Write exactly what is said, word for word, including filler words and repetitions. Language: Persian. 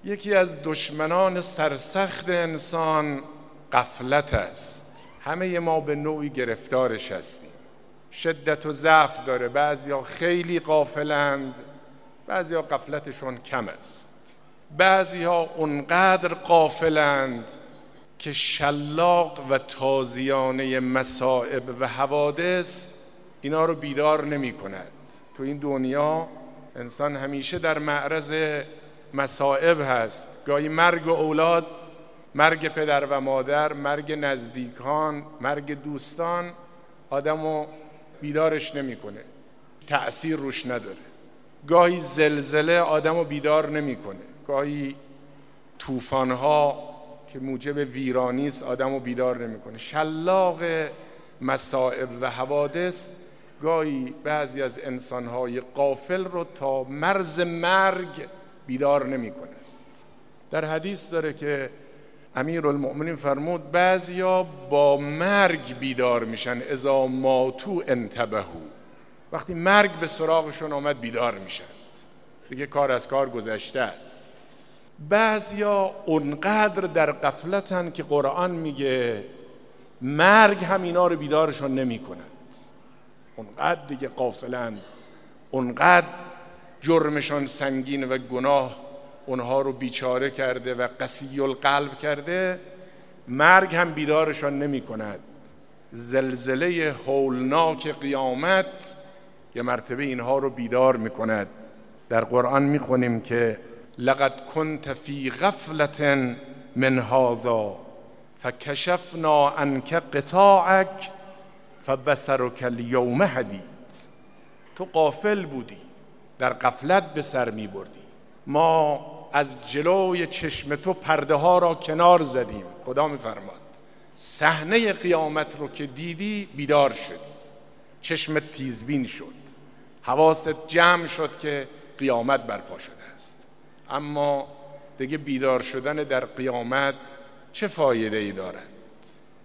یکی از دشمنان سرسخت انسان غفلت است. همه ما به نوعی گرفتارش هستیم. شدت و ضعف داره. بعضیا خیلی غافلند، بعضیا غفلتشون کم است. بعضیا اونقدر غافلند که شلاق و تازیانه مصائب و حوادث اینا رو بیدار نمی کند. تو این دنیا انسان همیشه در معرض مصائب هست. گاهی مرگ اولاد، مرگ پدر و مادر، مرگ نزدیکان، مرگ دوستان آدمو بیدارش نمیکنه، تأثیر روش نداره. گاهی زلزله آدمو بیدار نمیکنه، گاهی طوفان‌ها که موجب ویرانی است آدمو بیدار نمیکنه. شلاق مصائب و حوادث گاهی بعضی از انسان‌های غافل رو تا مرز مرگ بیدار نمی‌کنه. در حدیث داره که امیرالمؤمنین فرمود بعضیا با مرگ بیدار میشن، اذا ماتوا انتبهوا، وقتی مرگ به سراغشون آمد بیدار میشن، دیگه کار از کار گذشته است. بعضیا اونقدر در غفلتن که قرآن میگه مرگ هم اینا رو بیدارشون نمی‌کند. اونقدر دیگه غافلند، اونقدر جرمشان سنگین و گناه اونها رو بیچاره کرده و قسی القلب کرده، مرگ هم بیدارشان نمی کند. زلزله هولناک قیامت یه مرتبه اینها رو بیدار می کند. در قرآن می خونیم که لقد كنت فی غفلة من هذا فکشفنا عنک غطاءک فبصرک الیوم حدید. تو غافل بودی، در غفلت به سر می بردی. ما از جلوی چشم تو پرده ها را کنار زدیم. خدا می فرماد صحنه قیامت رو که دیدی بیدار شدی، چشمت تیزبین شد، حواست جمع شد که قیامت برپا شده است. اما دیگه بیدار شدن در قیامت چه فایده ای دارد؟